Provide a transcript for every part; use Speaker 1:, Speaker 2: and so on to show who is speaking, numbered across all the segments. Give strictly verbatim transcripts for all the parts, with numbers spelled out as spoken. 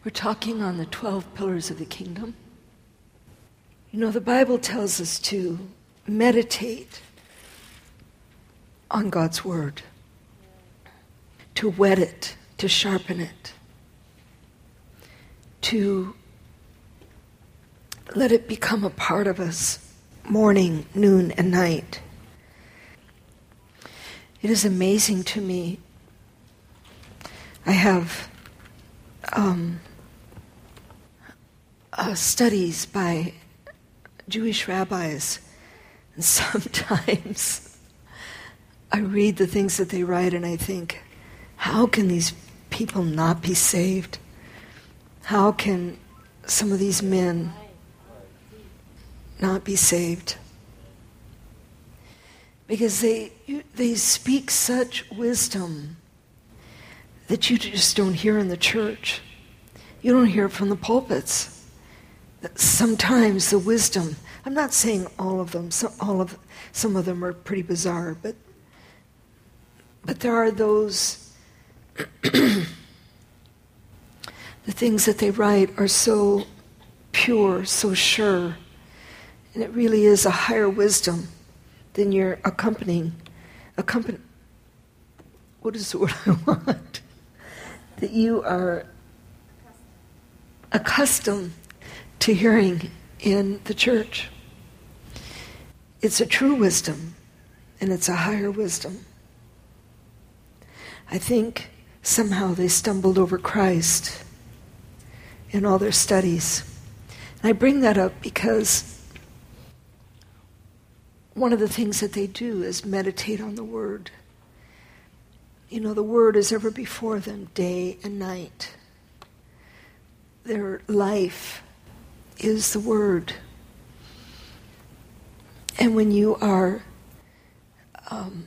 Speaker 1: We're talking on the twelve pillars of the kingdom. You know, the Bible tells us to meditate on God's word, to whet it, to sharpen it, to let it become a part of us morning, noon, and night. It is amazing to me. I have um, uh, studies by Jewish rabbis, and sometimes I read the things that they write and I think, how can these people not be saved? How can some of these men not be saved? Because they they speak such wisdom that you just don't hear in the church. You don't hear it from the pulpits. Sometimes the wisdom, I'm not saying all of them, so all of some of them are pretty bizarre, but but there are those the things that they write are so pure, so sure, and it really is a higher wisdom than your accompanying accompany what is the word I want? That you are accustomed to hearing in the church. It's a true wisdom, and it's a higher wisdom. I think somehow they stumbled over Christ in all their studies. And I bring that up because one of the things that they do is meditate on the Word. You know, the Word is ever before them, day and night. Their life is the Word. And when you are, um,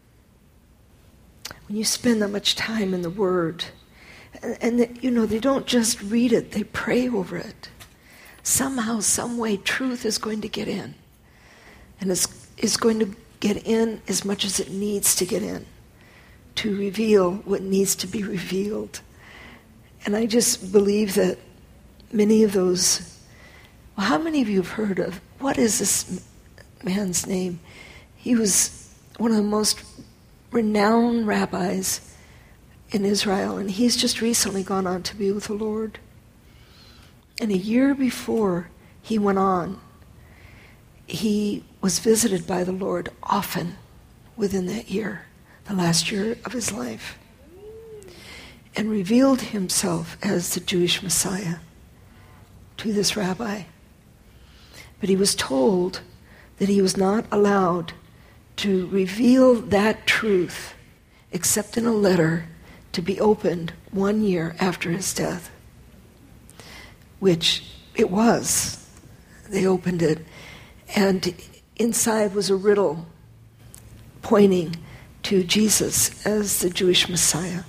Speaker 1: when you spend that much time in the Word, and, and the, you know, they don't just read it, they pray over it. Somehow, some way, truth is going to get in. And it's, it's going to get in as much as it needs to get in, to reveal what needs to be revealed. And I just believe that many of those, well, how many of you have heard of, what is this man's name? He was one of the most renowned rabbis in Israel, and he's just recently gone on to be with the Lord. And a year before he went on, he was visited by the Lord often within that year, the last year of his life, and revealed himself as the Jewish Messiah to this rabbi. But he was told that he was not allowed to reveal that truth except in a letter to be opened one year after his death, which it was. They opened it, and inside was a riddle pointing to Jesus as the Jewish Messiah.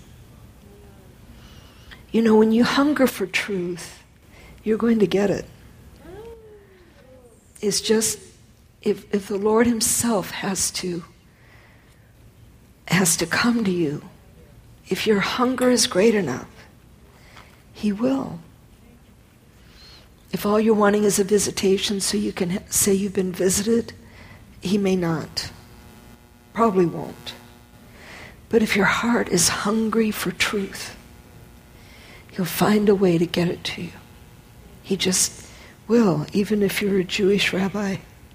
Speaker 1: You know, when you hunger for truth, you're going to get it. It's just, if if the Lord himself has to has to come to you, if your hunger is great enough, he will. If all you're wanting is a visitation so you can ha- say you've been visited, he may not. Probably won't. But if your heart is hungry for truth, he'll find a way to get it to you. He just will, even if you're a Jewish rabbi.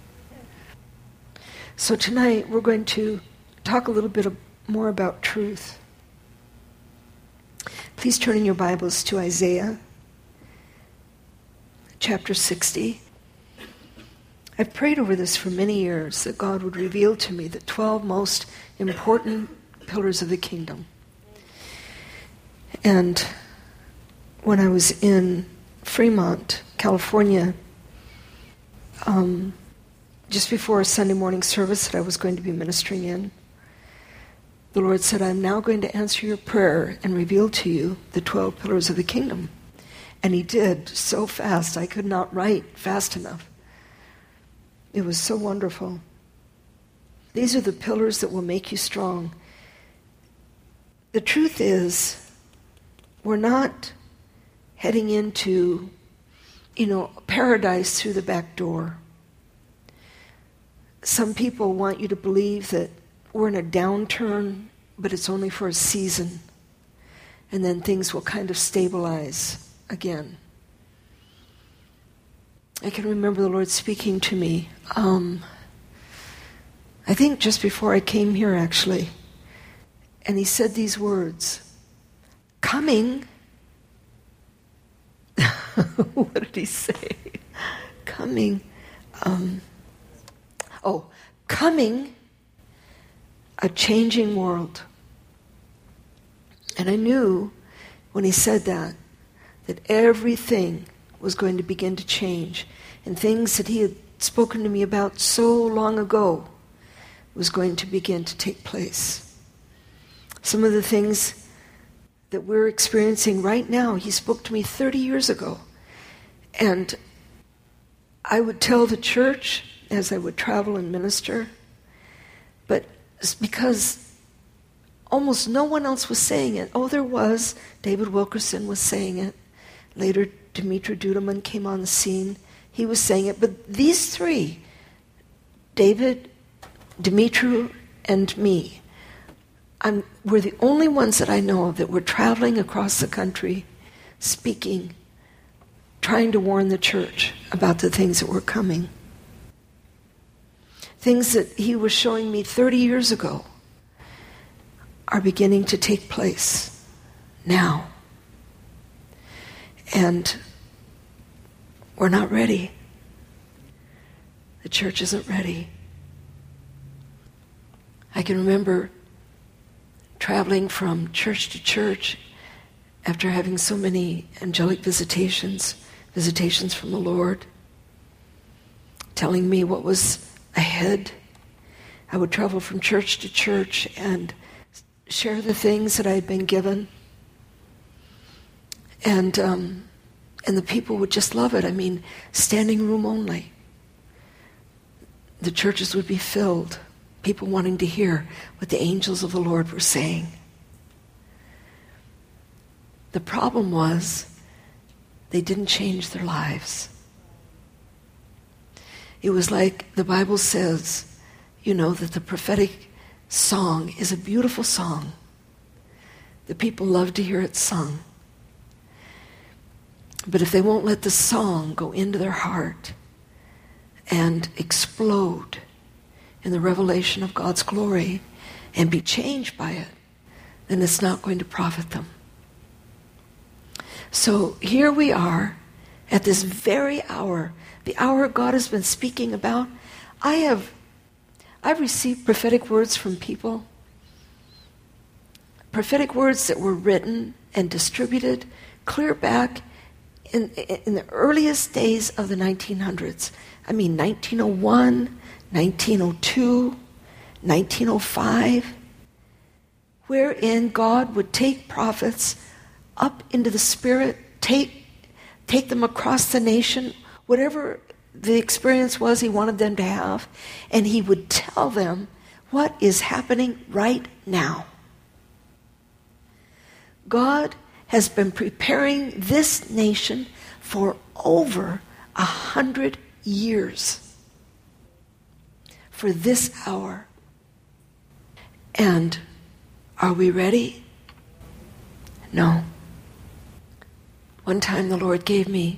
Speaker 1: So tonight we're going to talk a little bit of, more about truth. Please turn in your Bibles to Isaiah chapter sixty. I've prayed over this for many years, that God would reveal to me the twelve most important pillars of the kingdom. And when I was in Fremont, California, um, just before a Sunday morning service that I was going to be ministering in, the Lord said, I'm now going to answer your prayer and reveal to you the twelve pillars of the kingdom. And he did so fast, I could not write fast enough. It was so wonderful. These are the pillars that will make you strong. The truth is, we're not heading into, you know, paradise through the back door. Some people want you to believe that we're in a downturn, but it's only for a season, and then things will kind of stabilize again. I can remember the Lord speaking to me, um, I think just before I came here, actually, and he said these words, coming. What did he say? Coming. Um, oh, coming, a changing world. And I knew when he said that, that everything was going to begin to change. And things that he had spoken to me about so long ago was going to begin to take place. Some of the things that we're experiencing right now, he spoke to me thirty years ago. And I would tell the church as I would travel and minister, but it's because almost no one else was saying it. Oh, there was. David Wilkerson was saying it. Later, Dimitri Duduman came on the scene. He was saying it. But these three, David, Dimitri, and me, I'm, we're the only ones that I know of that were traveling across the country, speaking, trying to warn the church about the things that were coming. Things that he was showing me thirty years ago are beginning to take place now. And we're not ready. The church isn't ready. I can remember traveling from church to church after having so many angelic visitations, visitations from the Lord, telling me what was ahead. I would travel from church to church and share the things that I had been given. And um, and the people would just love it. I mean, standing room only. The churches would be filled. People wanting to hear what the angels of the Lord were saying. The problem was they didn't change their lives. It was like the Bible says, you know, that the prophetic song is a beautiful song. The people love to hear it sung. But if they won't let the song go into their heart and explode in the revelation of God's glory and be changed by it, then it's not going to profit them. So here we are at this very hour, the hour God has been speaking about. I have I've received prophetic words from people, prophetic words that were written and distributed clear back in, in the earliest days of the nineteen hundreds. I mean, nineteen oh one, nineteen oh two, nineteen oh five, wherein God would take prophets up into the Spirit, take, take them across the nation, whatever the experience was he wanted them to have, and he would tell them what is happening right now. God has been preparing this nation for over a hundred years for this hour. And are we ready? No. One time the Lord gave me,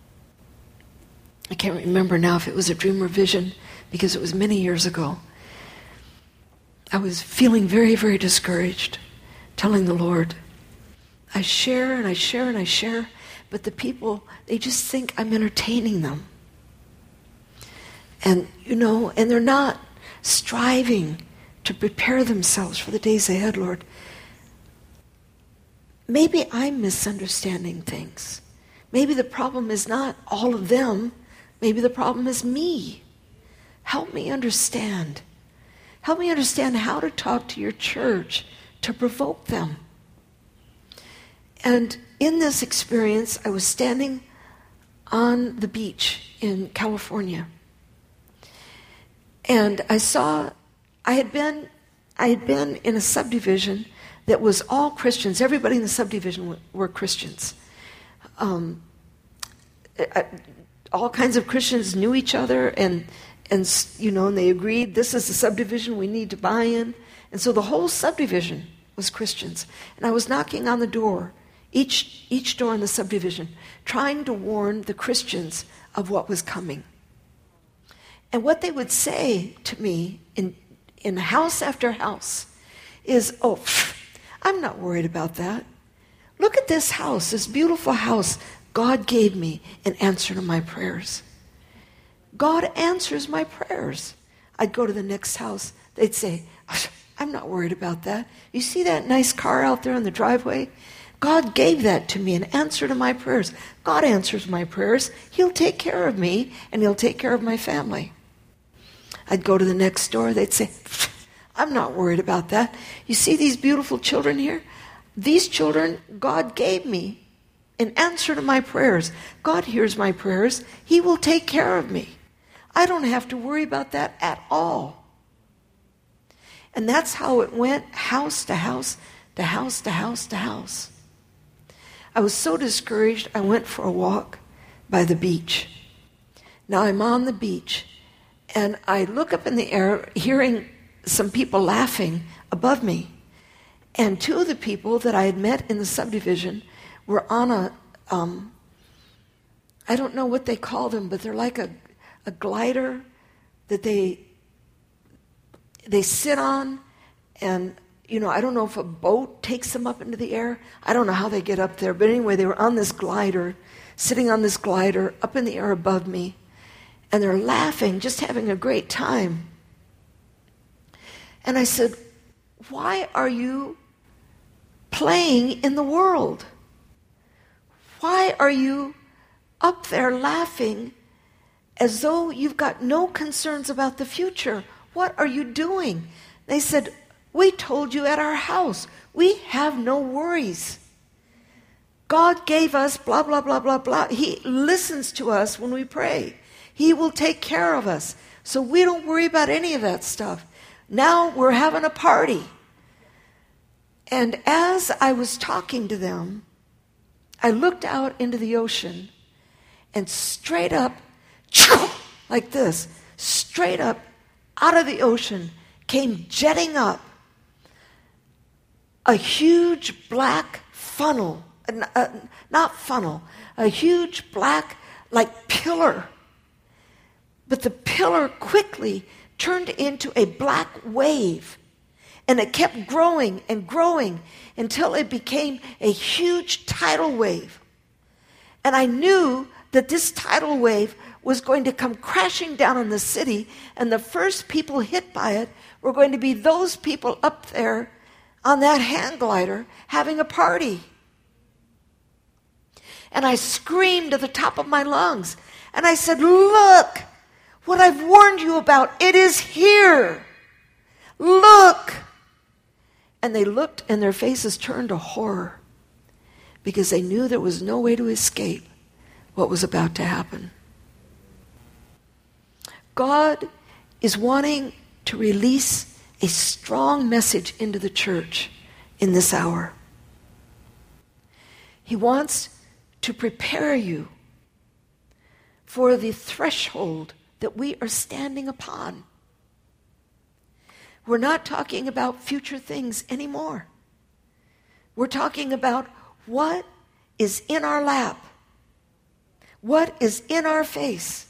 Speaker 1: I can't remember now if it was a dream or vision, because it was many years ago. I was feeling very, very discouraged, telling the Lord, I share and I share and I share, but the people, they just think I'm entertaining them. And, you know, and they're not striving to prepare themselves for the days ahead, Lord. Maybe I'm misunderstanding things. Maybe the problem is not all of them. Maybe the problem is me. Help me understand. Help me understand how to talk to your church to provoke them. And in this experience, I was standing on the beach in California. And I saw, I had been, I had been in a subdivision that was all Christians. Everybody in the subdivision were, were Christians. um, all kinds of Christians knew each other, and and you know, and they agreed this is the subdivision we need to buy in, and so the whole subdivision was Christians. And I was knocking on the door, each each door in the subdivision, trying to warn the Christians of what was coming. And what they would say to me in in house after house is, "Oh, pff, I'm not worried about that. Look at this house, this beautiful house God gave me in answer to my prayers. God answers my prayers." I'd go to the next house. They'd say, "I'm not worried about that. You see that nice car out there in the driveway? God gave that to me in answer to my prayers. God answers my prayers. He'll take care of me, and He'll take care of my family." I'd go to the next door. They'd say, "I'm not worried about that. You see these beautiful children here? These children God gave me in answer to my prayers. God hears my prayers. He will take care of me. I don't have to worry about that at all." And that's how it went, house to house, to house, to house, to house. I was so discouraged, I went for a walk by the beach. Now I'm on the beach, and I look up in the air, hearing some people laughing above me. And two of the people that I had met in the subdivision were on a, um, I don't know what they call them, but they're like a, a glider that they they sit on, and, you know, I don't know if a boat takes them up into the air. I don't know how they get up there, but anyway, they were on this glider, sitting on this glider up in the air above me, and they're laughing, just having a great time. And I said, "Why are you playing in the world? Why are you up there laughing as though you've got no concerns about the future? What are you doing?" They said, "We told you at our house, we have no worries. God gave us blah, blah, blah, blah, blah. He listens to us when we pray. He will take care of us. So we don't worry about any of that stuff. Now we're having a party." And as I was talking to them, I looked out into the ocean, and straight up, like this, straight up out of the ocean came jetting up a huge black funnel, uh, not funnel, a huge black, like pillar. But the pillar quickly turned into a black wave, and it kept growing and growing until it became a huge tidal wave. And I knew that this tidal wave was going to come crashing down on the city, and the first people hit by it were going to be those people up there on that hang glider having a party. And I screamed at the top of my lungs, and I said, "Look, what I've warned you about, it is here. Look." And they looked, and their faces turned to horror, because they knew there was no way to escape what was about to happen. God is wanting to release a strong message into the church in this hour. He wants to prepare you for the threshold that we are standing upon. We're not talking about future things anymore. We're talking about what is in our lap, what is in our face.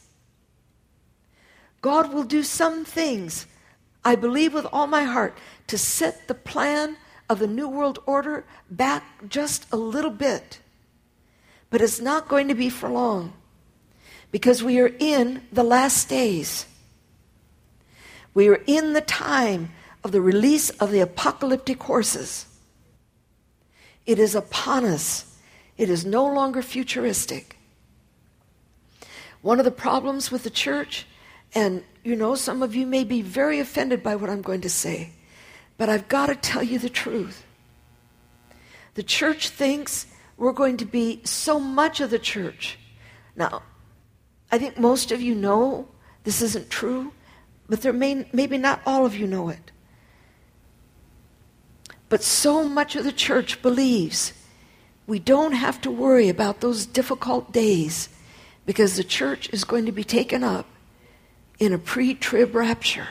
Speaker 1: God will do some things, I believe with all my heart, to set the plan of the New World Order back just a little bit. But it's not going to be for long, because we are in the last days. We are in the time of the release of the apocalyptic horses. It is upon us. It is no longer futuristic. One of the problems with the church, and you know, some of you may be very offended by what I'm going to say, but I've got to tell you the truth. The church thinks we're going to be so much of the church. Now, I think most of you know this isn't true, but there may maybe not all of you know it. But so much of the church believes we don't have to worry about those difficult days because the church is going to be taken up in a pre-trib rapture.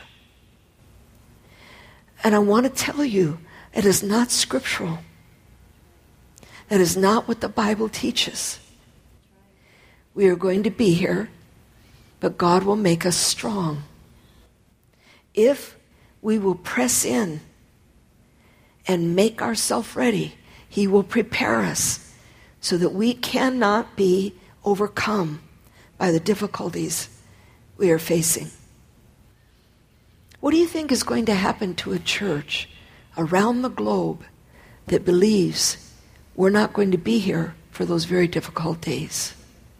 Speaker 1: And I want to tell you, it is not scriptural. That is not what the Bible teaches. We are going to be here, but God will make us strong. If we will press in and make ourselves ready, He will prepare us so that we cannot be overcome by the difficulties we are facing. What do you think is going to happen to a church around the globe that believes we're not going to be here for those very difficult days?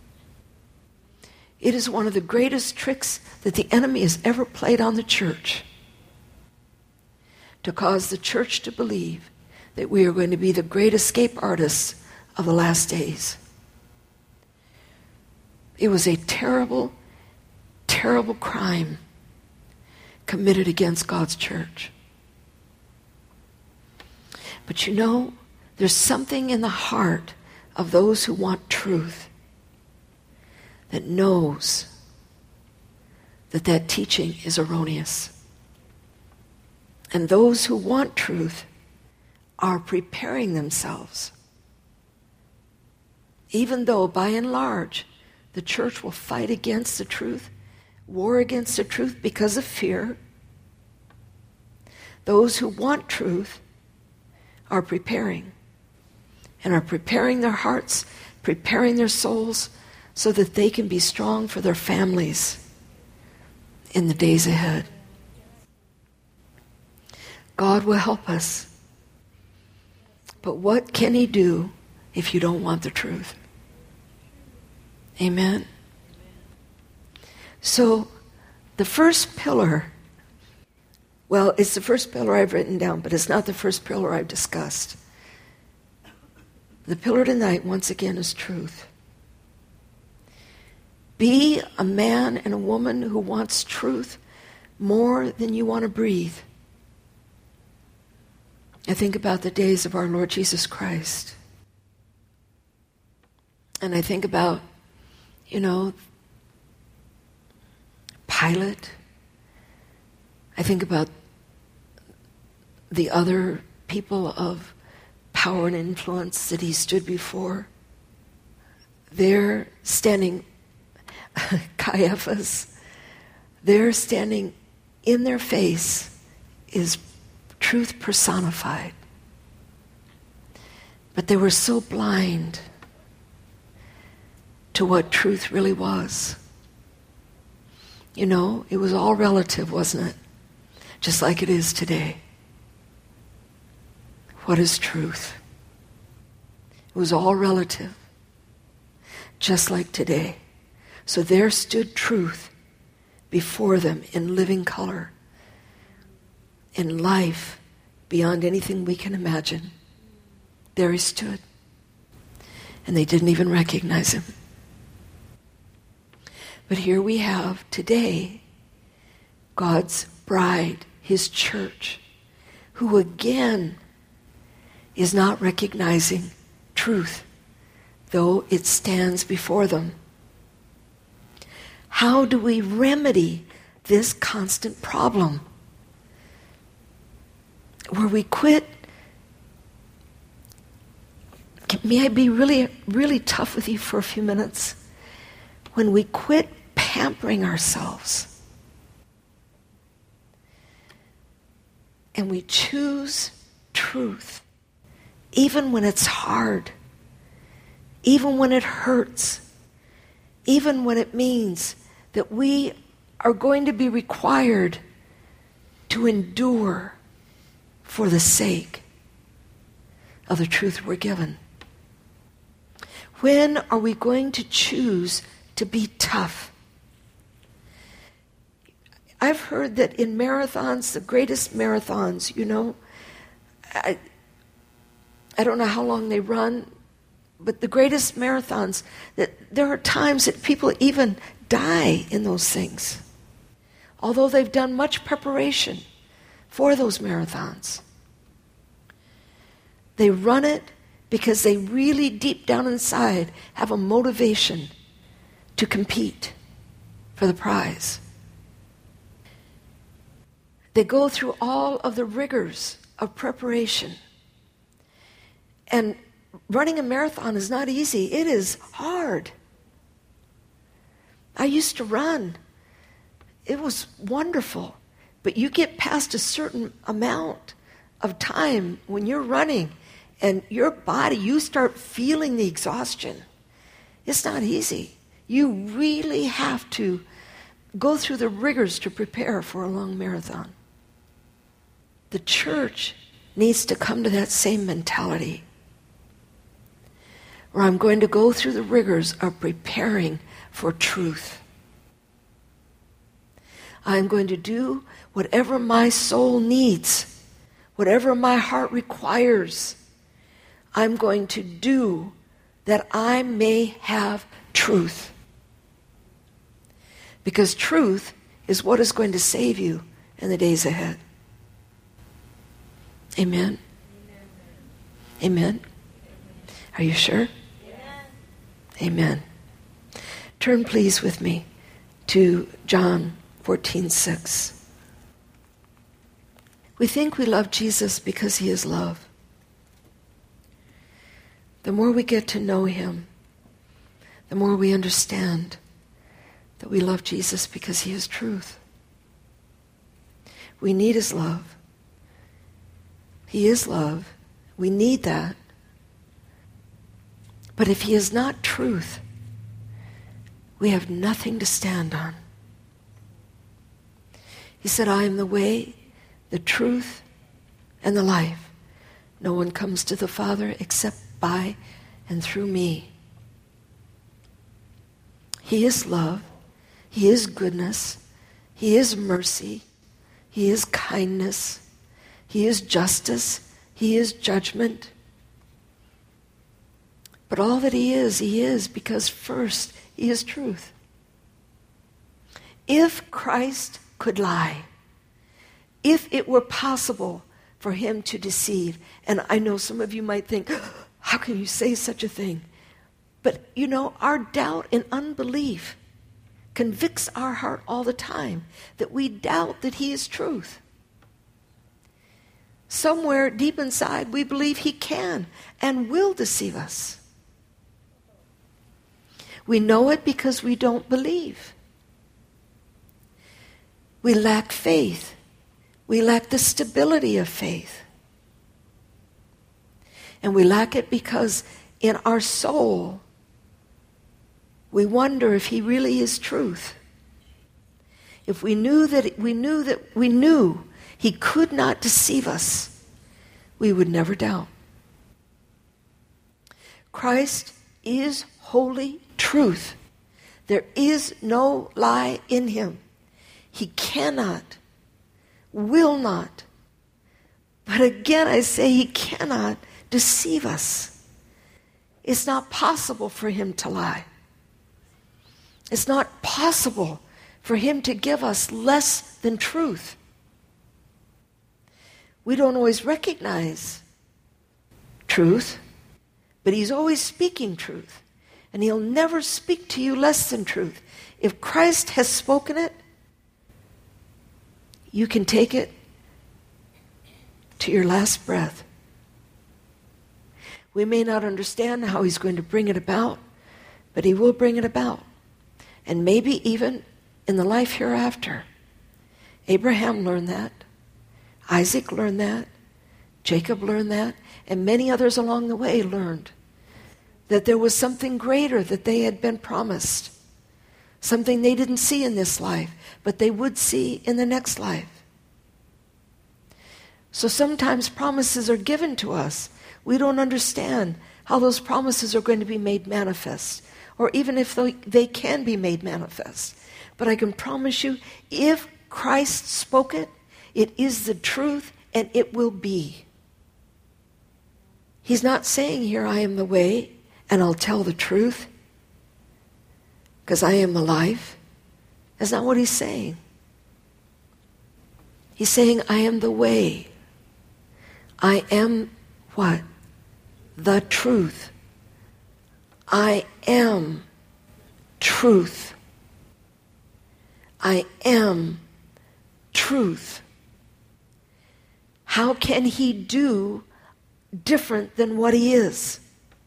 Speaker 1: It is one of the greatest tricks that the enemy has ever played on the church, to cause the church to believe that we are going to be the great escape artists of the last days. It was a terrible, terrible crime committed against God's church. But you know, there's something in the heart of those who want truth that knows that that teaching is erroneous. And those who want truth are preparing themselves. Even though, by and large, the church will fight against the truth, war against the truth because of fear, those who want truth are preparing. And are preparing their hearts, preparing their souls, so that they can be strong for their families in the days ahead. God will help us. But what can He do if you don't want the truth? Amen? So, the first pillar, well, it's the first pillar I've written down, but it's not the first pillar I've discussed. The pillar tonight, once again, is truth. Be a man and a woman who wants truth more than you want to breathe. I think about the days of our Lord Jesus Christ. And I think about, you know, Pilate. I think about the other people of power and influence that He stood before. They're standing, Caiaphas, they're standing in their face is truth personified. But they were so blind to what truth really was. You know, it was all relative, wasn't it? Just like it is today. What is truth? It was all relative, just like today. So there stood truth before them in living color, in life beyond anything we can imagine. There He stood. And they didn't even recognize Him. But here we have today God's bride, His church, who again is not recognizing truth, though it stands before them. How do we remedy this constant problem? Where we quit, may I be really, really tough with you for a few minutes? When we quit pampering ourselves and we choose truth, even when it's hard, even when it hurts, even when it means that we are going to be required to endure for the sake of the truth we're given. When are we going to choose to be tough? I've heard that in marathons, the greatest marathons, you know, I, I don't know how long they run, but the greatest marathons, that there are times that people even die in those things, although they've done much preparation for those marathons. They run it because they really deep down inside have a motivation to compete for the prize. They go through all of the rigors of preparation. And running a marathon is not easy. It is hard. I used to run. It was wonderful. But you get past a certain amount of time when you're running and your body, you start feeling the exhaustion. It's not easy. You really have to go through the rigors to prepare for a long marathon. The church needs to come to that same mentality, where I'm going to go through the rigors of preparing for truth. I'm going to do whatever my soul needs, whatever my heart requires. I'm going to do that I may have truth. Because truth is what is going to save you in the days ahead. Amen? Amen? Amen. Are you sure? Yeah. Amen. Turn please with me to John fourteen six. We think we love Jesus because he is love. The more we get to know him, the more we understand that we love Jesus because he is truth. We need his love. He is love. We need that. But if he is not truth, we have nothing to stand on. He said, I am the way, the truth, and the life. No one comes to the Father except by and through me. He is love. He is goodness. He is mercy. He is kindness. He is justice. He is judgment. But all that he is, he is because first he is truth. If Christ could lie, if it were possible for him to deceive, and I know some of you might think, how can you say such a thing? But you know, our doubt and unbelief convicts our heart all the time that we doubt that he is truth. Somewhere deep inside, we believe he can and will deceive us. We know it because we don't believe. We lack faith. We lack the stability of faith. And we lack it because in our soul, we wonder if he really is truth. If we knew that we knew that we knew he could not deceive us, we would never doubt. Christ is holy truth. There is no lie in him. He cannot, will not, but again I say he cannot deceive us. It's not possible for him to lie. It's not possible for him to give us less than truth. We don't always recognize truth, but he's always speaking truth. And he'll never speak to you less than truth. If Christ has spoken it, you can take it to your last breath. We may not understand how he's going to bring it about, but he will bring it about. And maybe even in the life hereafter. Abraham learned that. Isaac learned that. Jacob learned that. And many others along the way learned that there was something greater that they had been promised. Something they didn't see in this life, but they would see in the next life. So sometimes promises are given to us. We don't understand how those promises are going to be made manifest, or even if they can be made manifest. But I can promise you, if Christ spoke it, it is the truth and it will be. He's not saying here, I am the way and I'll tell the truth because I am the life. That's not what he's saying. He's saying, I am the way. I am what? the truth. I am truth. I am truth. How can he do different than what he is?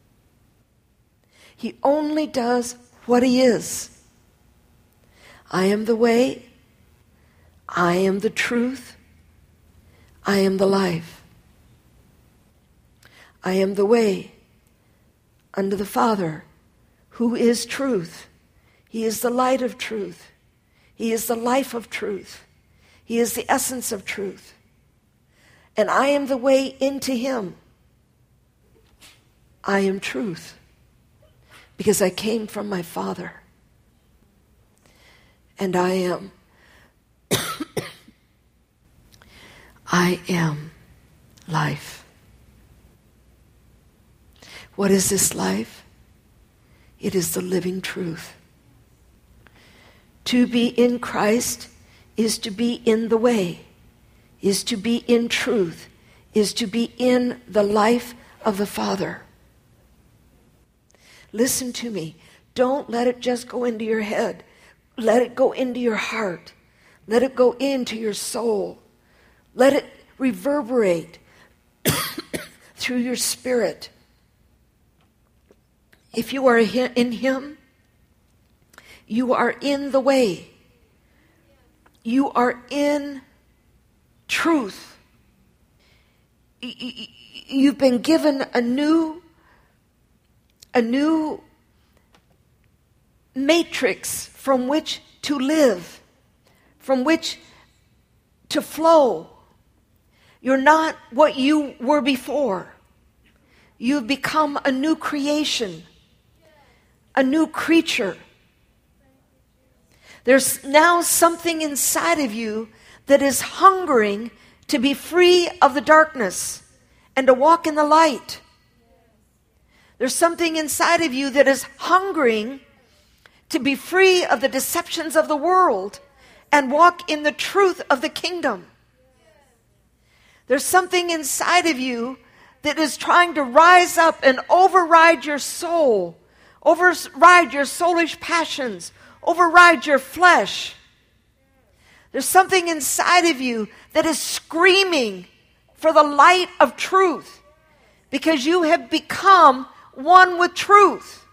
Speaker 1: He only does what he is. I am the way. I am the truth. I am the life. I am the way unto the Father, who is truth. He is the light of truth. He is the life of truth. He is the essence of truth. And I am the way into him. I am truth, because I came from my Father. And I am, I am life. What is this life? It is the living truth. To be in Christ is to be in the way, is to be in truth, is to be in the life of the Father. Listen to me. Don't let it just go into your head. Let it go into your heart. Let it go into your soul. Let it reverberate through your spirit. If you are in him, you are in the way. You are in truth. You've been given a new a new matrix from which to live, from which to flow. You're not what you were before. You've become a new creation, a new creature. There's now something inside of you that is hungering to be free of the darkness and to walk in the light. There's something inside of you that is hungering to be free of the deceptions of the world and walk in the truth of the kingdom. There's something inside of you that is trying to rise up and override your soul, override your soulish passions, override your flesh. There's something inside of you that is screaming for the light of truth, because you have become one with truth.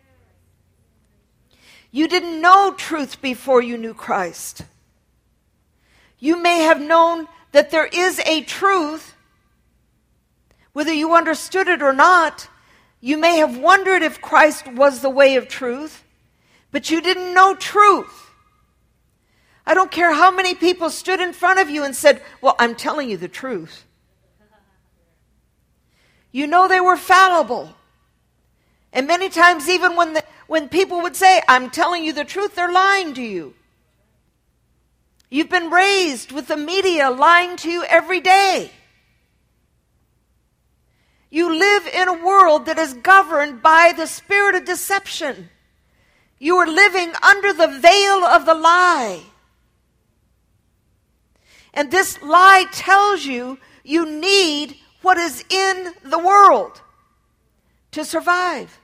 Speaker 1: You didn't know truth before you knew Christ. You may have known that there is a truth, whether you understood it or not. You may have wondered if Christ was the way of truth, but you didn't know truth. I don't care how many people stood in front of you and said, well, I'm telling you the truth. You know they were fallible. And many times, even when the, when people would say, I'm telling you the truth, they're lying to you. You've been raised with the media lying to you every day. You live in a world that is governed by the spirit of deception. You are living under the veil of the lie. And this lie tells you you need what is in the world to survive.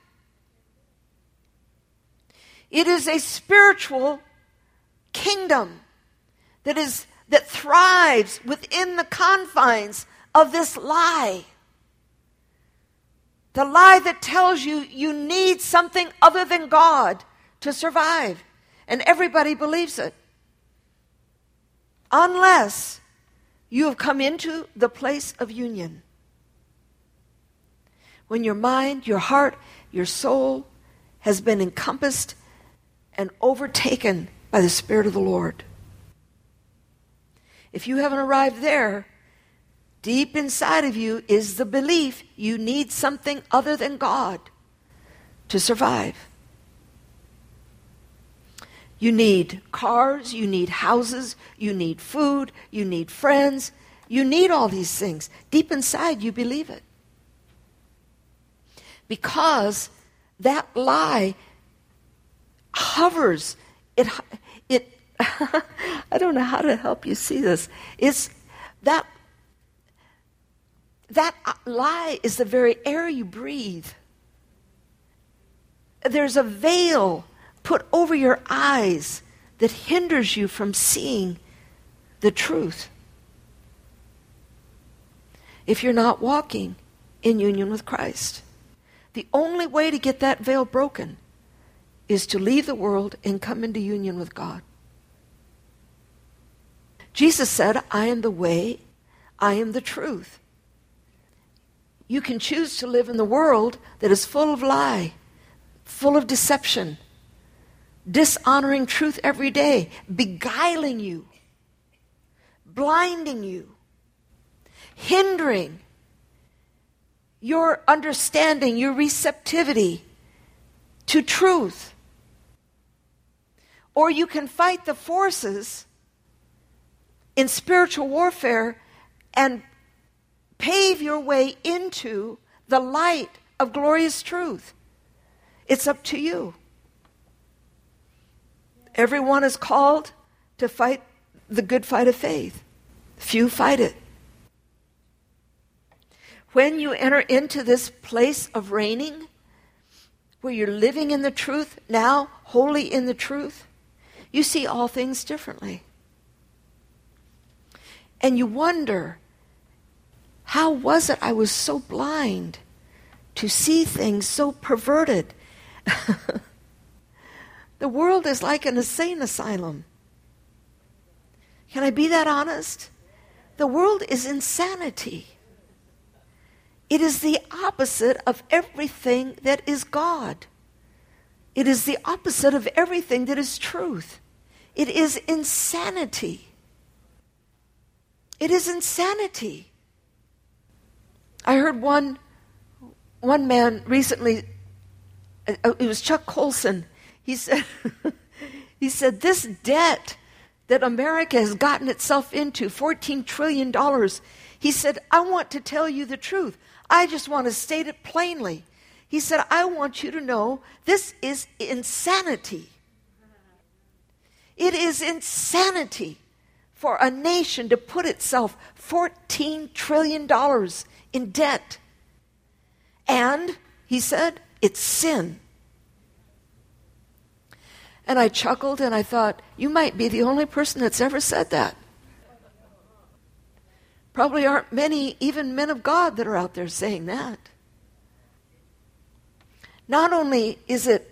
Speaker 1: It is a spiritual kingdom that is that thrives within the confines of this lie. The lie that tells you you need something other than God to survive. And everybody believes it. Unless you have come into the place of union. When your mind, your heart, your soul has been encompassed and overtaken by the Spirit of the Lord. If you haven't arrived there, deep inside of you is the belief you need something other than God to survive. You need cars, you need houses, you need food, you need friends. You need all these things. Deep inside you believe it. Because that lie hovers. It, it, I don't know how to help you see this. It's that, that lie is the very air you breathe. There's a veil put over your eyes that hinders you from seeing the truth. If you're not walking in union with Christ, the only way to get that veil broken is to leave the world and come into union with God. Jesus said, I am the way, I am the truth. You can choose to live in the world that is full of lie, full of deception, dishonoring truth every day, beguiling you, blinding you, hindering your understanding, your receptivity to truth. Or you can fight the forces in spiritual warfare and pave your way into the light of glorious truth. It's up to you. Everyone is called to fight the good fight of faith. Few fight it. When you enter into this place of reigning, where you're living in the truth, now wholly in the truth, you see all things differently. And you wonder, how was it I was so blind to see things so perverted? The world is like an insane asylum. Can I be that honest? The world is insanity. It is the opposite of everything that is God. It is the opposite of everything that is truth. It is insanity. It is insanity. I heard one, one man recently, it was Chuck Colson. He said, he said, this debt that America has gotten itself into, fourteen trillion dollars, he said, I want to tell you the truth. I just want to state it plainly. He said, I want you to know this is insanity. It is insanity for a nation to put itself fourteen trillion dollars in debt. And, he said, it's sin. And I chuckled and I thought, you might be the only person that's ever said that. Probably aren't many, even men of God, that are out there saying that. Not only is it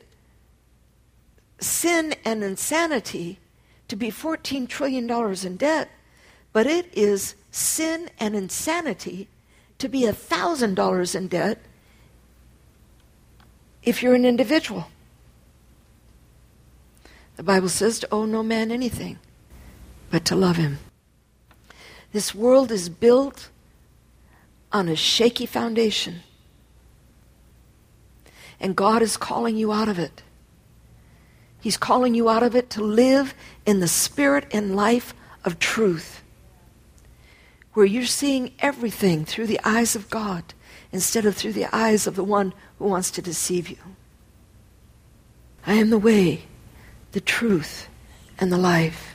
Speaker 1: sin and insanity to be fourteen trillion dollars in debt, but it is sin and insanity to be one thousand dollars in debt if you're an individual. The Bible says to owe no man anything but to love him. This world is built on a shaky foundation. And God is calling you out of it. He's calling you out of it to live in the spirit and life of truth, where you're seeing everything through the eyes of God instead of through the eyes of the one who wants to deceive you. I am the way, the truth, and the life.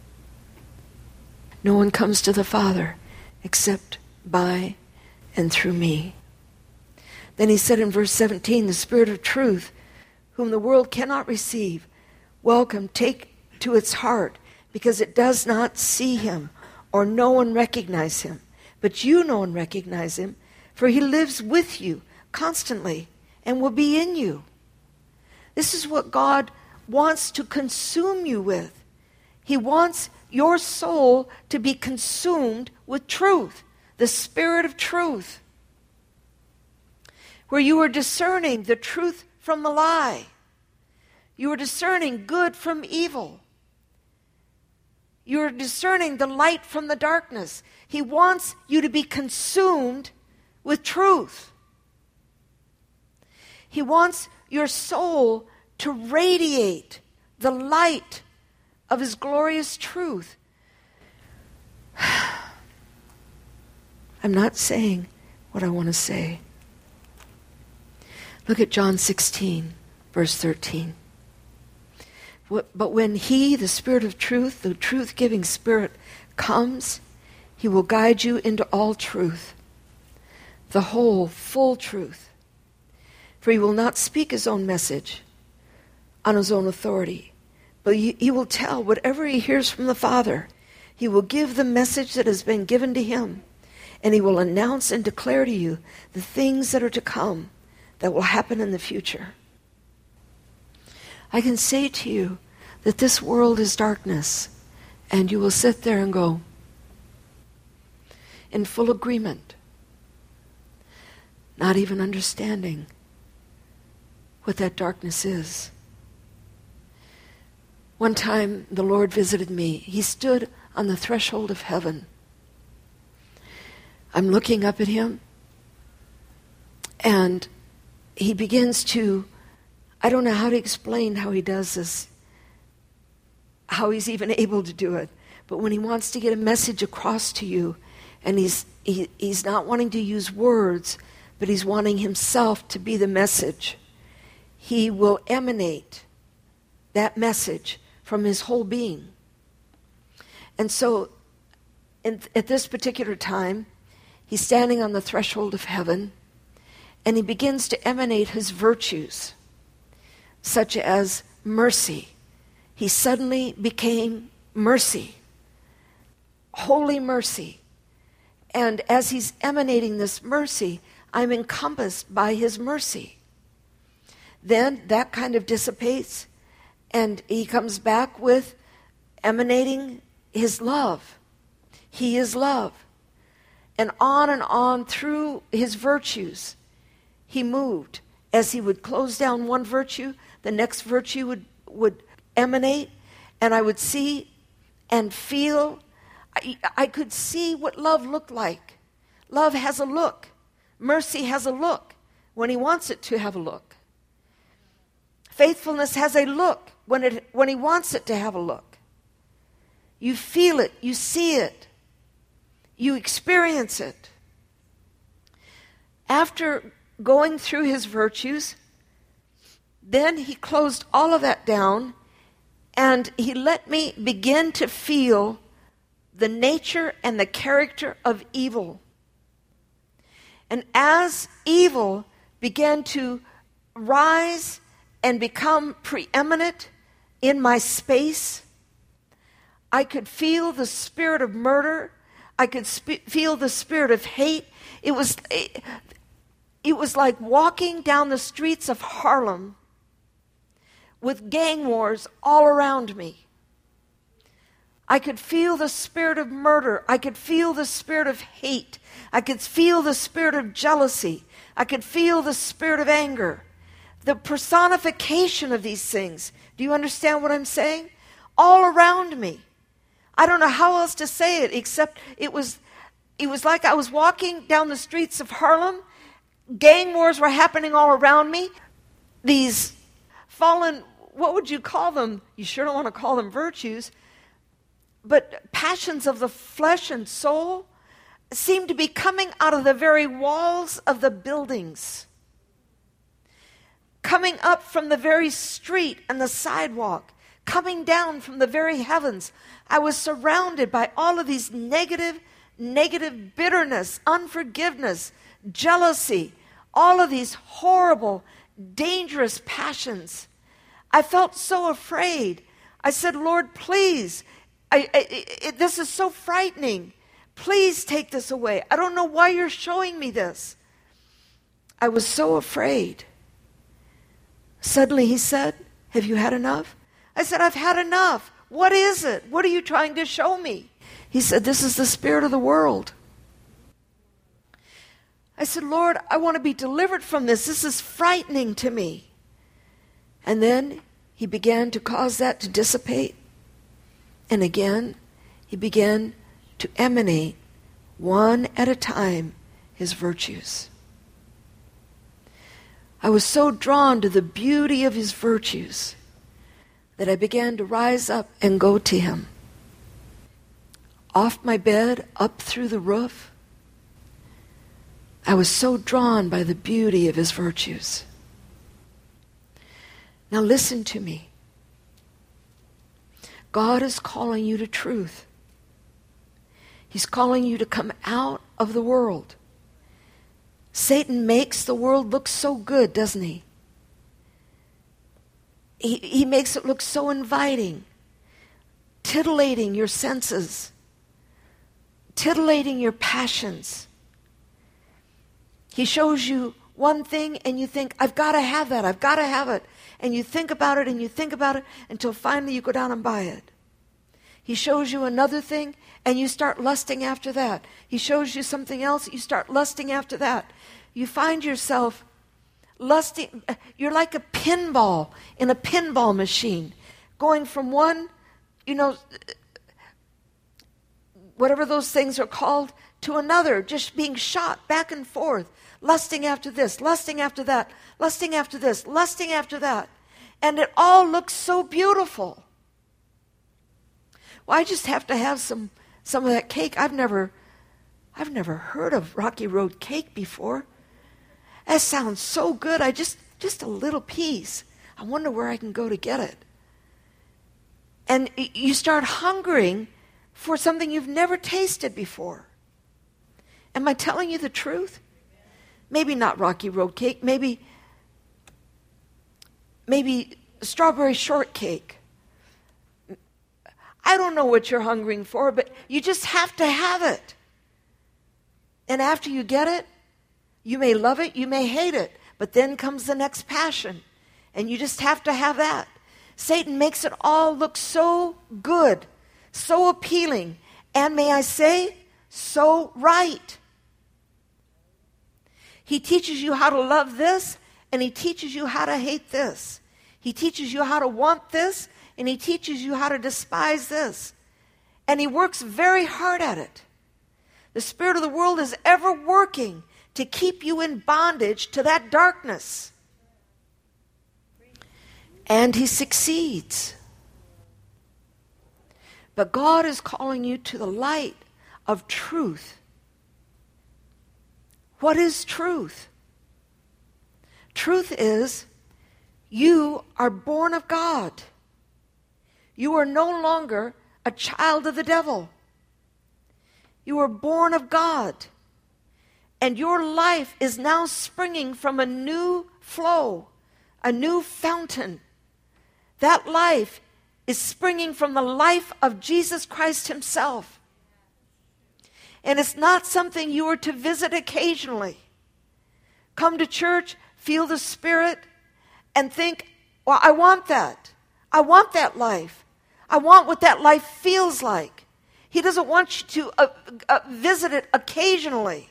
Speaker 1: No one comes to the Father except by and through me. Then he said in verse seventeen, the Spirit of truth, whom the world cannot receive, welcome, take to its heart, because it does not see him, or no one recognize him. But you know and recognize him, for he lives with you constantly and will be in you. This is what God wants to consume you with. He wants your soul to be consumed with truth, the Spirit of truth, where you are discerning the truth from the lie. You are discerning good from evil. You are discerning the light from the darkness. He wants you to be consumed with truth. He wants your soul to radiate the light of his glorious truth. I'm not saying what I want to say. Look at John sixteen, verse thirteen. But when he, the Spirit of truth, the truth-giving Spirit, comes, he will guide you into all truth. the whole, full truth. For he will not speak his own message on his own authority, but he, he will tell whatever he hears from the Father. He will give the message that has been given to him, and he will announce and declare to you the things that are to come, that will happen in the future. I can say to you that this world is darkness, and you will sit there and go, in full agreement, not even understanding what that darkness is. One time the Lord visited me. He stood on the threshold of heaven. I'm looking up at him, and he begins to, I don't know how to explain how he does this, how he's even able to do it, but when he wants to get a message across to you, and he's he, he's not wanting to use words, but he's wanting himself to be the message, he will emanate that message from his whole being. And so in, at this particular time, he's standing on the threshold of heaven, and he begins to emanate his virtues, such as mercy. He suddenly became mercy, holy mercy. And as he's emanating this mercy, I'm encompassed by his mercy. Then that kind of dissipates, and he comes back with emanating his love. He is love. And on and on through his virtues, he moved. As he would close down one virtue, the next virtue would, would emanate, and I would see and feel. I, I could see what love looked like. Love has a look. Mercy has a look when he wants it to have a look. Faithfulness has a look when it when he wants it to have a look. You feel it, you see it, you experience it. After going through his virtues, then he closed all of that down, and he let me begin to feel the nature and the character of evil. And as evil began to rise and become preeminent in my space, I could feel the spirit of murder. I could sp- feel the spirit of hate. It was, it, it was like walking down the streets of Harlem with gang wars all around me. I could feel the spirit of murder. I could feel the spirit of hate. I could feel the spirit of jealousy. I could feel the spirit of anger. The personification of these things. Do you understand what I'm saying? All around me. I don't know how else to say it, except it was, it was like I was walking down the streets of Harlem. Gang wars were happening all around me. These fallen, what would you call them? You sure don't want to call them virtues. But passions of the flesh and soul seemed to be coming out of the very walls of the buildings, coming up from the very street and the sidewalk, coming down from the very heavens. I was surrounded by all of these negative, negative bitterness, unforgiveness, jealousy, all of these horrible, dangerous passions. I felt so afraid. I said, Lord, please, I, I, it, this is so frightening. Please take this away. I don't know why you're showing me this. I was so afraid. Suddenly he said, have you had enough? I said, I've had enough. What is it? What are you trying to show me? He said, this is the spirit of the world. I said, Lord, I want to be delivered from this. This is frightening to me. And then he began to cause that to dissipate. And again, he began to emanate, one at a time, his virtues. I was so drawn to the beauty of his virtues that I began to rise up and go to him. Off my bed, up through the roof. I was so drawn by the beauty of his virtues. Now listen to me. God is calling you to truth. He's calling you to come out of the world. Satan makes the world look so good, doesn't he? He, he makes it look so inviting, titillating your senses, titillating your passions. He shows you one thing and you think, I've got to have that, I've got to have it. And you think about it and you think about it until finally you go down and buy it. He shows you another thing and you start lusting after that. He shows you something else, you start lusting after that. You find yourself lusting. You're like a pinball in a pinball machine, going from one, you know, whatever those things are called, to another, just being shot back and forth, lusting after this, lusting after that, lusting after this, lusting after that. And it all looks so beautiful. Well, I just have to have some some of that cake. I've never I've never heard of Rocky Road cake before. That sounds so good. I just just a little piece. I wonder where I can go to get it. And you start hungering for something you've never tasted before. Am I telling you the truth? Maybe not Rocky Road cake, maybe maybe strawberry shortcake. I don't know what you're hungering for, but you just have to have it. And after you get it, you may love it, you may hate it, but then comes the next passion, and you just have to have that. Satan makes it all look so good, so appealing, and may I say, so right. He teaches you how to love this, and he teaches you how to hate this. He teaches you how to want this, and he teaches you how to despise this. And he works very hard at it. The spirit of the world is ever working to keep you in bondage to that darkness. And he succeeds. But God is calling you to the light of truth. What is truth? Truth is you are born of God. You are no longer a child of the devil. You are born of God. And your life is now springing from a new flow, a new fountain. That life is springing from the life of Jesus Christ himself. And it's not something you are to visit occasionally. Come to church, feel the Spirit, and think, well, I want that. I want that life. I want what that life feels like. He doesn't want you to uh, uh, visit it occasionally.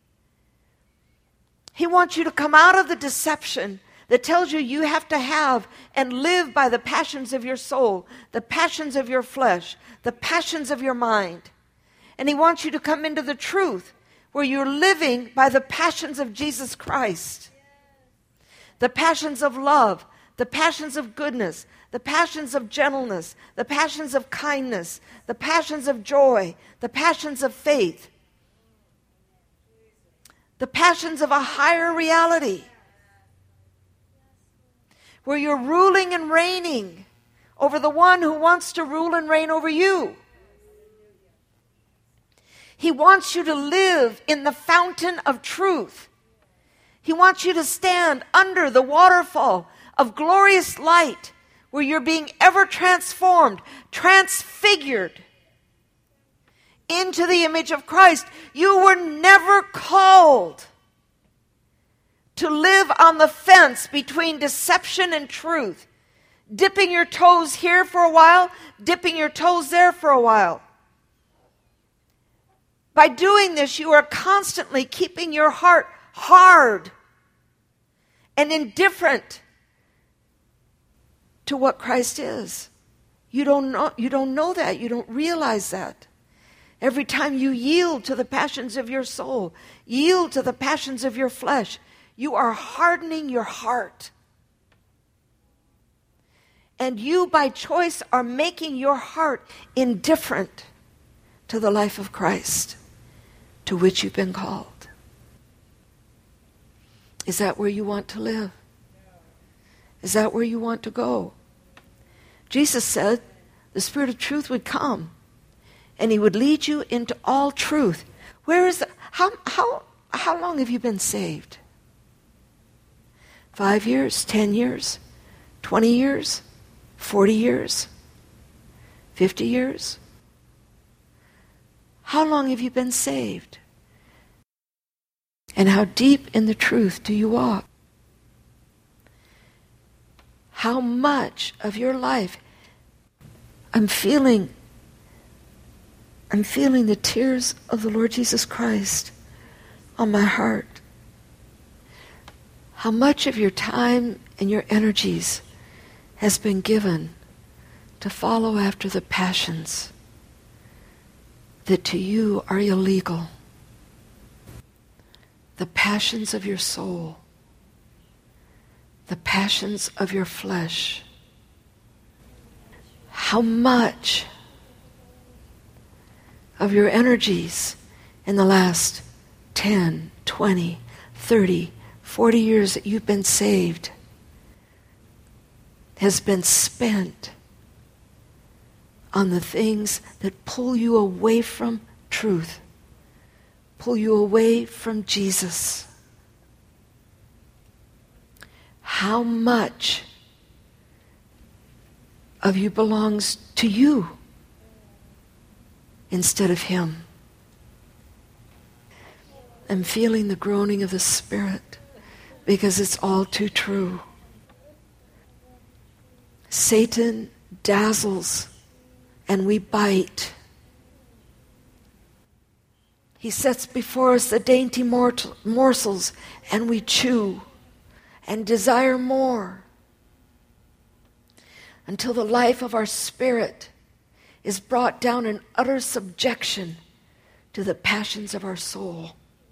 Speaker 1: He wants you to come out of the deception that tells you you have to have and live by the passions of your soul, the passions of your flesh, the passions of your mind. And he wants you to come into the truth where you're living by the passions of Jesus Christ. The passions of love, the passions of goodness, the passions of gentleness, the passions of kindness, the passions of joy, the passions of faith, the passions of a higher reality, where you're ruling and reigning over the one who wants to rule and reign over you. He wants you to live in the fountain of truth. He wants you to stand under the waterfall of glorious light, where you're being ever transformed, transfigured into the image of Christ. You were never called to live on the fence between deception and truth, dipping your toes here for a while, dipping your toes there for a while. By doing this, you are constantly keeping your heart hard and indifferent to what Christ is. You don't know, you don't know that. You don't realize that. Every time you yield to the passions of your soul, yield to the passions of your flesh, you are hardening your heart. And you, by choice, are making your heart indifferent to the life of Christ, to which you've been called. Is that where you want to live? Is that where you want to go? Jesus said the Spirit of truth would come and he would lead you into all truth. Where is the, how how how long have you been saved? Five years, ten years, twenty years, forty years, fifty years? How long have you been saved? And how deep in the truth do you walk? How much of your life? I'm feeling, I'm feeling the tears of the Lord Jesus Christ on my heart. How much of your time and your energies has been given to follow after the passions that to you are illegal? The passions of your soul, the passions of your flesh. How much of your energies in the last ten, twenty, thirty, forty years that you've been saved has been spent on the things that pull you away from truth, pull you away from Jesus? How much of you belongs to you instead of Him? I'm feeling the groaning of the Spirit because it's all too true. Satan dazzles and we bite. He sets before us the dainty mortal, morsels and we chew and desire more until the life of our spirit is brought down in utter subjection to the passions of our soul.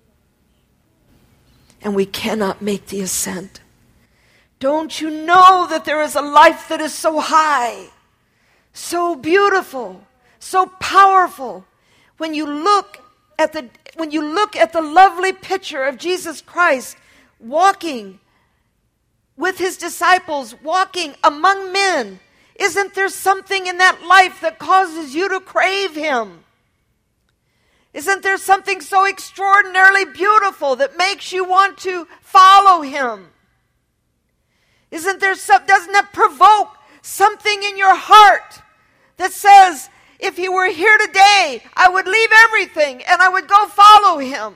Speaker 1: And we cannot make the ascent. Don't you know that there is a life that is so high, so beautiful, so powerful? When you look at the when you look at the lovely picture of Jesus Christ walking with His disciples, walking among men, isn't there something in that life that causes you to crave Him? Isn't there something so extraordinarily beautiful that makes you want to follow Him? Isn't there some, doesn't it provoke something in your heart that says, if He were here today, I would leave everything and I would go follow Him?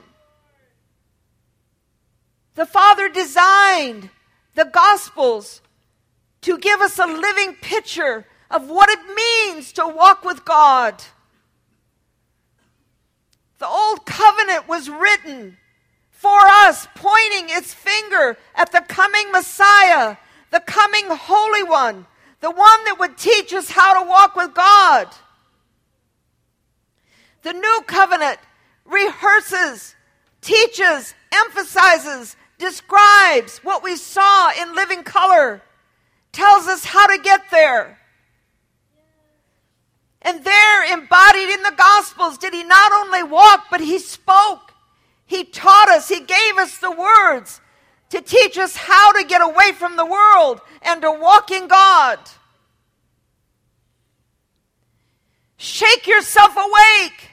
Speaker 1: The Father designed the Gospels to give us a living picture of what it means to walk with God. The Old Covenant was written for us, pointing its finger at the coming Messiah, the coming Holy One, the one that would teach us how to walk with God. The New Covenant rehearses, teaches, emphasizes, describes what we saw in living color, tells us how to get there. And there, embodied in the Gospels, did He not only walk, but He spoke. He taught us. He gave us the words to teach us how to get away from the world and to walk in God. Shake yourself awake.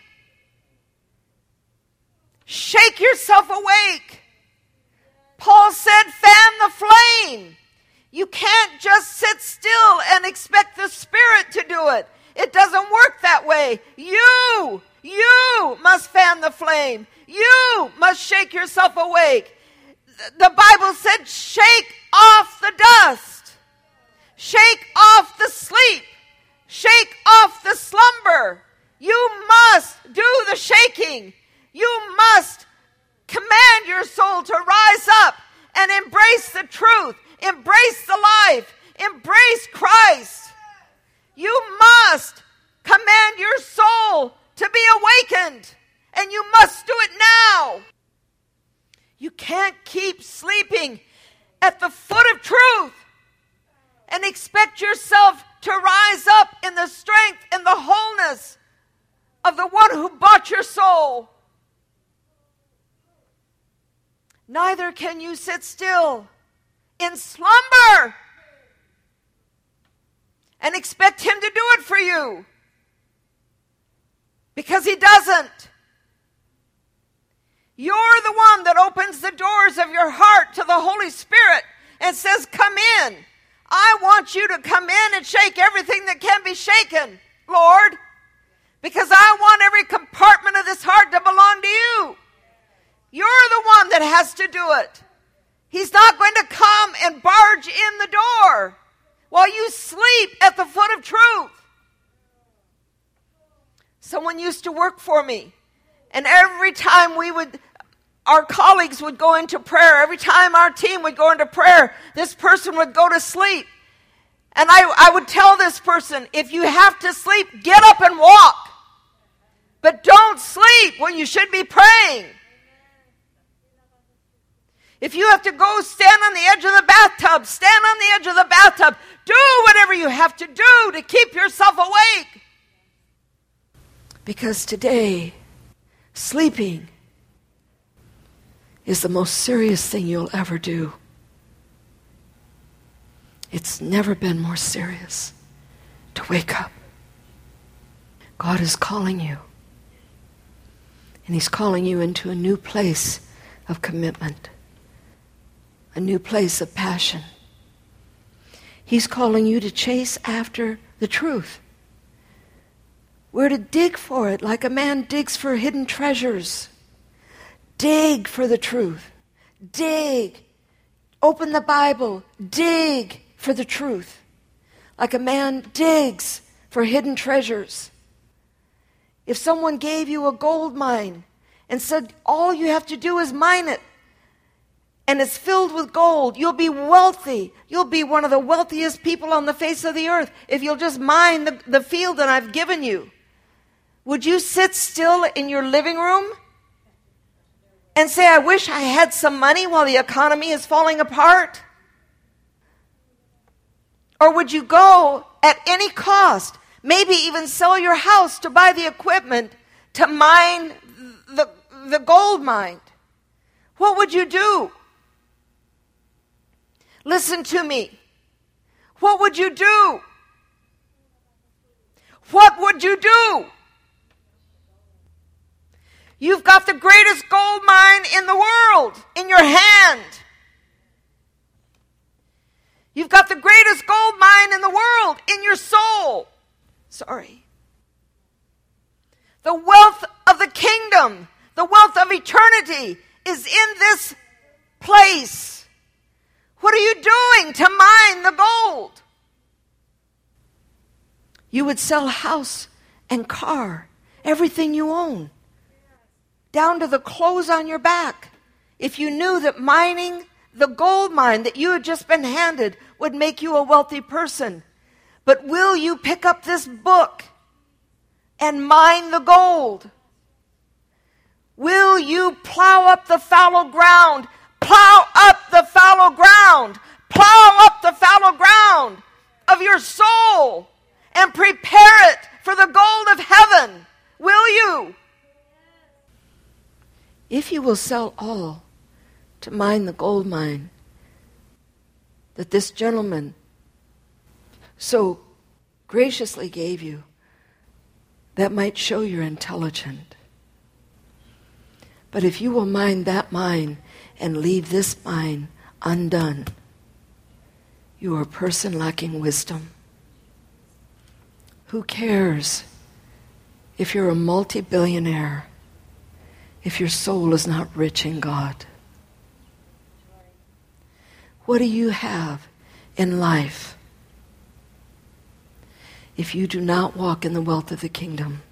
Speaker 1: Shake yourself awake. Paul said, fan the flame. You can't just sit still and expect the Spirit to do it. It doesn't work that way. You, you must fan the flame. You must shake yourself awake. The Bible said, shake off the dust. Shake off the sleep. Shake off the slumber. You must do the shaking. You must command your soul to rise up and embrace the truth. Embrace the life. Embrace Christ. You must command your soul to be awakened. And you must do it now. You can't keep sleeping at the foot of truth and expect yourself to rise up in the strength and the wholeness of the one who bought your soul. Neither can you sit still in slumber and expect Him to do it for you, because He doesn't. You're the one that opens the doors of your heart to the Holy Spirit and says, come in. I want you to come in and shake everything that can be shaken, Lord, because I want every compartment of this heart to belong to you. You're the one that has to do it. He's not going to come and barge in the door while you sleep at the foot of truth. Someone used to work for me, and every time we would, our colleagues would go into prayer, every time our team would go into prayer, this person would go to sleep. And I, I would tell this person, if you have to sleep, get up and walk. But don't sleep when you should be praying. If you have to go stand on the edge of the bathtub, stand on the edge of the bathtub. Do whatever you have to do to keep yourself awake. Because today, sleeping is the most serious thing you'll ever do. It's never been more serious to wake up. God is calling you. And He's calling you into a new place of commitment. A new place of passion. He's calling you to chase after the truth. We're to dig for it like a man digs for hidden treasures. Dig for the truth. Dig. Open the Bible. Dig for the truth. Like a man digs for hidden treasures. If someone gave you a gold mine and said, all you have to do is mine it, and it's filled with gold, you'll be wealthy. You'll be one of the wealthiest people on the face of the earth if you'll just mine the, the field that I've given you. Would you sit still in your living room and say, I wish I had some money while the economy is falling apart? Or would you go at any cost, maybe even sell your house to buy the equipment to mine the, the gold mine? What would you do? Listen to me. What would you do? What would you do? You've got the greatest gold mine in the world in your hand. You've got the greatest gold mine in the world in your soul. Sorry. The wealth of the kingdom, the wealth of eternity is in this place. What are you doing to mine the gold? You would sell house and car, everything you own, down to the clothes on your back, if you knew that mining the gold mine that you had just been handed would make you a wealthy person. But will you pick up this book and mine the gold? Will you plow up the fallow ground? Plow up the fallow ground. Plow up the fallow ground of your soul and prepare it for the gold of heaven. Will you? If you will sell all to mine the gold mine that this gentleman so graciously gave you, that might show you're intelligent. But if you will mine that mine and leave this mine undone, you are a person lacking wisdom. Who cares if you're a multi-billionaire if your soul is not rich in God? What do you have in life if you do not walk in the wealth of the kingdom?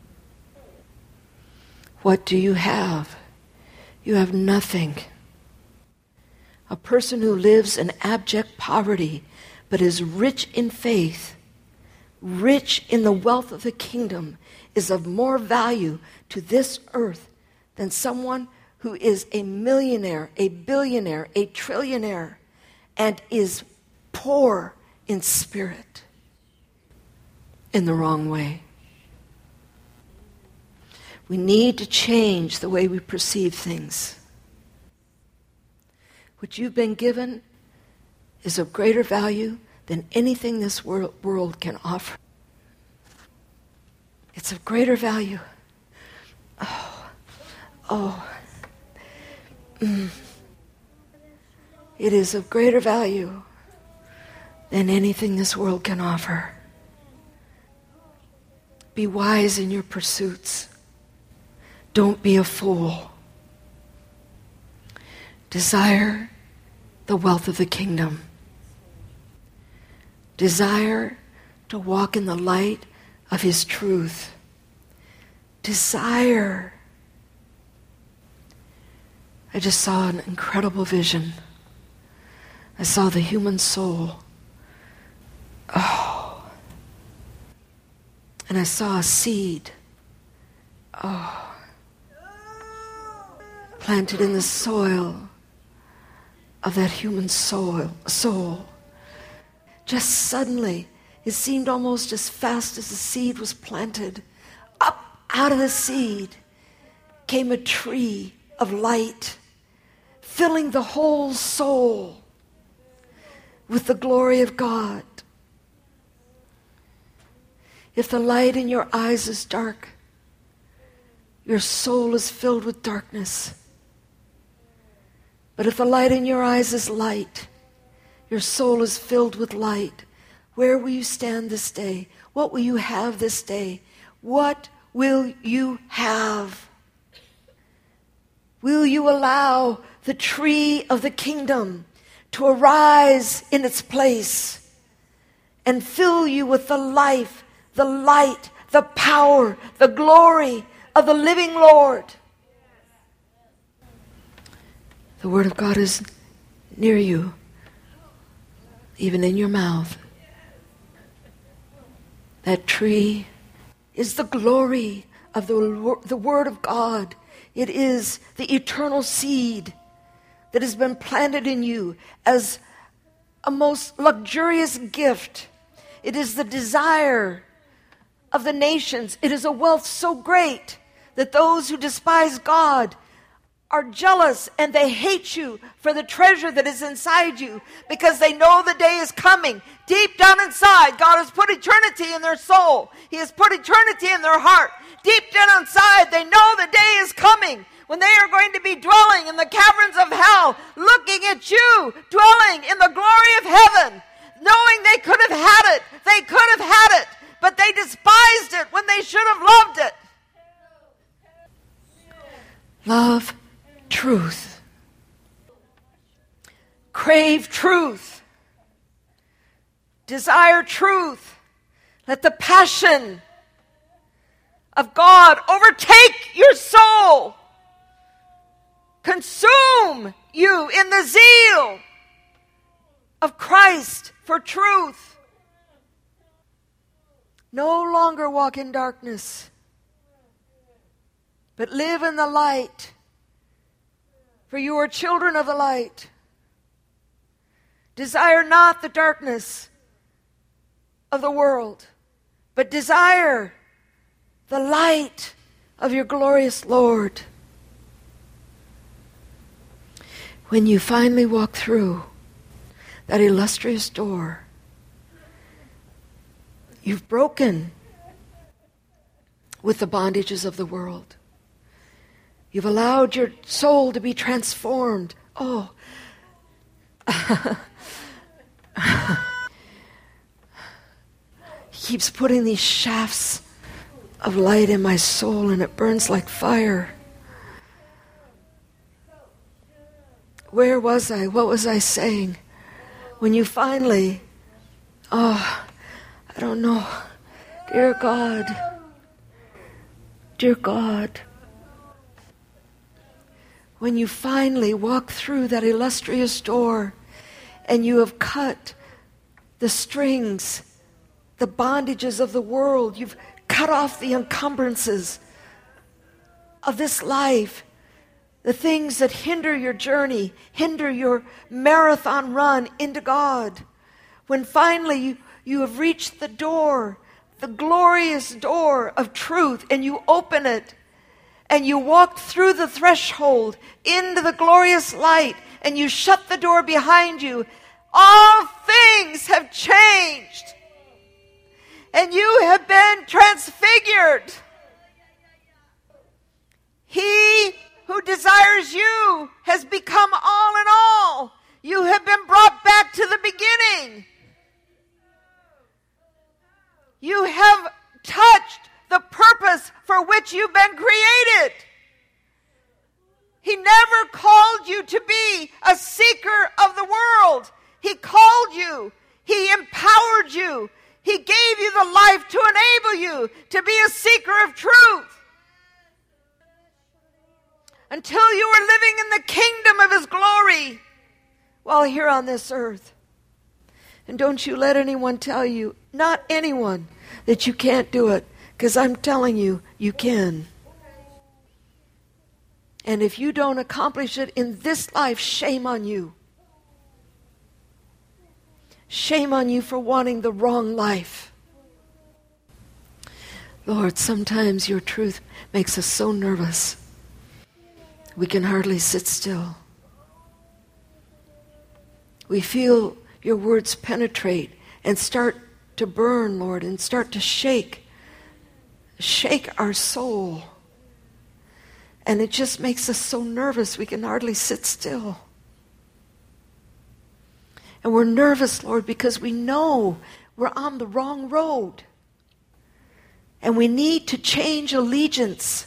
Speaker 1: What do you have? You have nothing. A person who lives in abject poverty but is rich in faith, rich in the wealth of the kingdom, is of more value to this earth than someone who is a millionaire, a billionaire, a trillionaire, and is poor in spirit, in the wrong way. We need to change the way we perceive things. What you've been given is of greater value than anything this world, world can offer. It's of greater value. Oh, oh, mm, it is of greater value than anything this world can offer. Be wise in your pursuits. Don't be a fool. Desire the wealth of the kingdom. Desire to walk in the light of his truth. Desire. I just saw an incredible vision. I saw the human soul. Oh. And I saw a seed. Oh. Planted in the soil of that human soul. soul. Just suddenly, it seemed almost as fast as the seed was planted, up out of the seed came a tree of light, filling the whole soul with the glory of God. If the light in your eyes is dark, your soul is filled with darkness. But if the light in your eyes is light, your soul is filled with light. Where will you stand this day? What will you have this day? What will you have? Will you allow the tree of the kingdom to arise in its place and fill you with the life, the light, the power, the glory of the living Lord? The word of God is near you, even in your mouth. That tree is the glory of the, the Word of God. It is the eternal seed that has been planted in you as a most luxurious gift. It is the desire of the nations. It is a wealth so great that those who despise God are jealous and they hate you for the treasure that is inside you, because they know the day is coming. Deep down inside, God has put eternity in their soul. He has put eternity in their heart. Deep down inside, they know the day is coming when they are going to be dwelling in the caverns of hell, looking at you, dwelling in the glory of heaven, knowing they could have had it. They could have had it, but they despised it when they should have loved it. Love truth. Crave truth. Desire truth. Let the passion of God overtake your soul. Consume you in the zeal of Christ for truth. No longer walk in darkness, but live in the light. For you are children of the light. Desire not the darkness of the world, but desire the light of your glorious Lord. When you finally walk through that illustrious door, you've broken with the bondages of the world. You've allowed your soul to be transformed. Oh. He keeps putting these shafts of light in my soul, and it burns like fire. Where was I? What was I saying? When you finally, oh, I don't know. Dear God, dear God, when you finally walk through that illustrious door and you have cut the strings, the bondages of the world, you've cut off the encumbrances of this life, the things that hinder your journey, hinder your marathon run into God. When finally you, you have reached the door, the glorious door of truth, and you open it, and you walk through the threshold into the glorious light, and you shut the door behind you, all things have changed. And you have been transfigured. He who desires you you has become all in all. You have been brought back to the beginning. You have touched the purpose for which you've been created. He never called you to be a seeker of the world. He called you. He empowered you. He gave you the life to enable you to be a seeker of truth. Until you are living in the kingdom of His glory while here on this earth. And don't you let anyone tell you, not anyone, that you can't do it. Because I'm telling you, you can. And if you don't accomplish it in this life, shame on you. Shame on you for wanting the wrong life. Lord, sometimes your truth makes us so nervous. We can hardly sit still. We feel your words penetrate and start to burn, Lord, and start to shake. Shake our soul. And it just makes us so nervous we can hardly sit still. And we're nervous, Lord, because we know we're on the wrong road. And we need to change allegiance.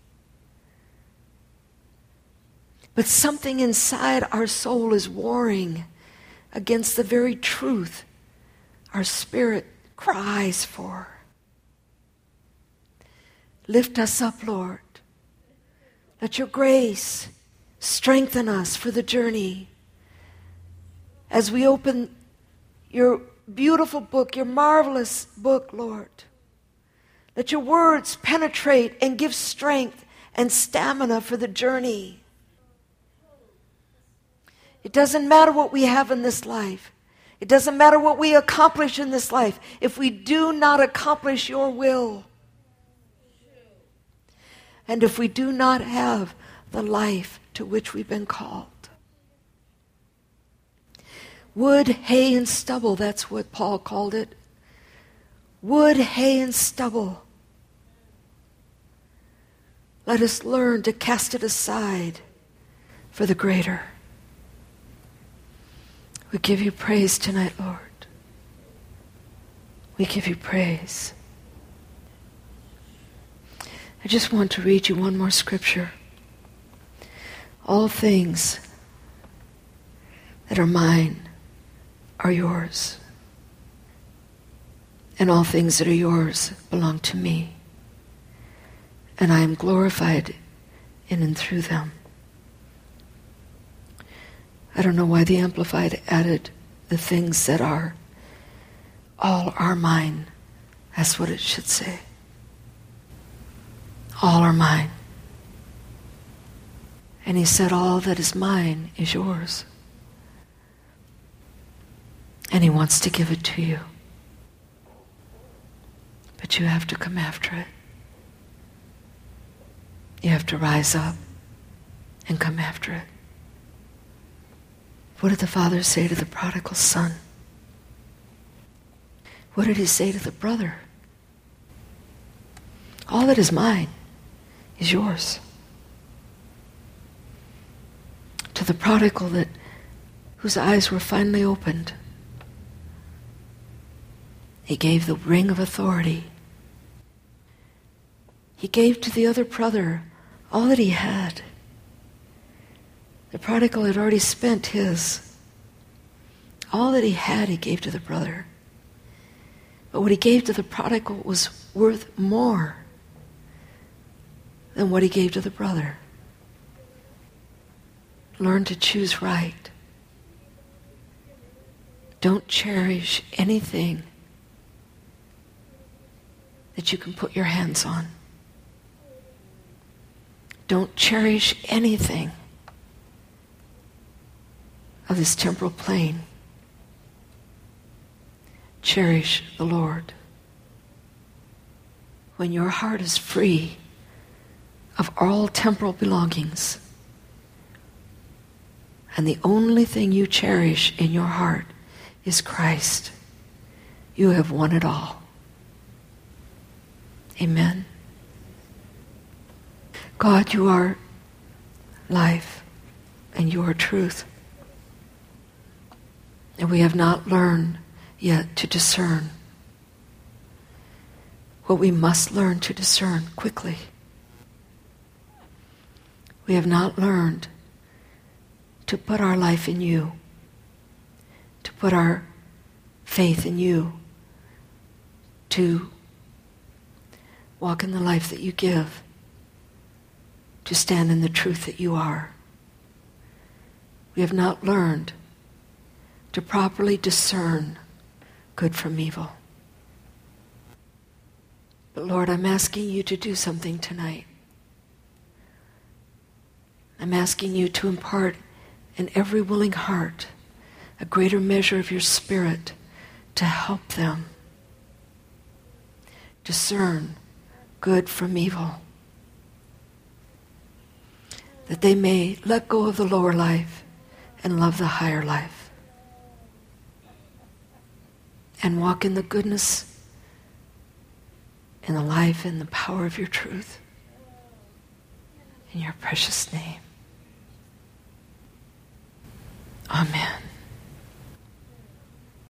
Speaker 1: But something inside our soul is warring against the very truth our spirit cries for. Lift us up, Lord. Let your grace strengthen us for the journey. As we open your beautiful book, your marvelous book, Lord, let your words penetrate and give strength and stamina for the journey. It doesn't matter what we have in this life. It doesn't matter what we accomplish in this life if we do not accomplish your will. And if we do not have the life to which we've been called. Wood, hay, and stubble, that's what Paul called it. Wood, hay, and stubble. Let us learn to cast it aside for the greater. We give you praise tonight, Lord. We give you praise. I just want to read you one more scripture. All things that are mine are yours. And all things that are yours belong to me. And I am glorified in and through them. I don't know why the Amplified added the things that are. All are mine. That's what it should say. All are mine. And he said, all that is mine is yours. And he wants to give it to you. But you have to come after it. You have to rise up and come after it. What did the father say to the prodigal son? What did he say to the brother? All that is mine is yours. To the prodigal that whose eyes were finally opened, he gave the ring of authority. He gave to the other brother all that he had. The prodigal had already spent his. All that he had, he gave to the brother. But what he gave to the prodigal was worth more than what he gave to the brother. Learn to choose right. Don't cherish anything that you can put your hands on. Don't cherish anything of this temporal plane. Cherish the Lord. When your heart is free of all temporal belongings, and the only thing you cherish in your heart is Christ, you have won it all. Amen. God, you are life. and your truth. And we have not learned yet to discern what we must learn to discern quickly. We have not learned to put our life in you, to put our faith in you, to walk in the life that you give, to stand in the truth that you are. We have not learned to properly discern good from evil. But Lord, I'm asking you to do something tonight. I'm asking you to impart in every willing heart a greater measure of your Spirit to help them discern good from evil, that they may let go of the lower life and love the higher life and walk in the goodness and the life and the power of your truth. In your precious name. Amen.